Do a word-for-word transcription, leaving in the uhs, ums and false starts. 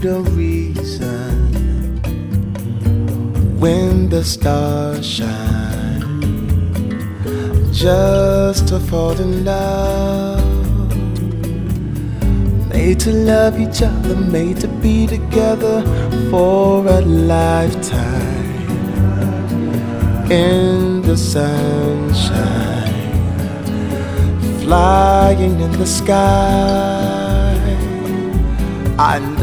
need a reason when the stars shine, just to fall in love. Made to love each other, made to be together for a lifetime. In the sunshine, flying in the sky, I know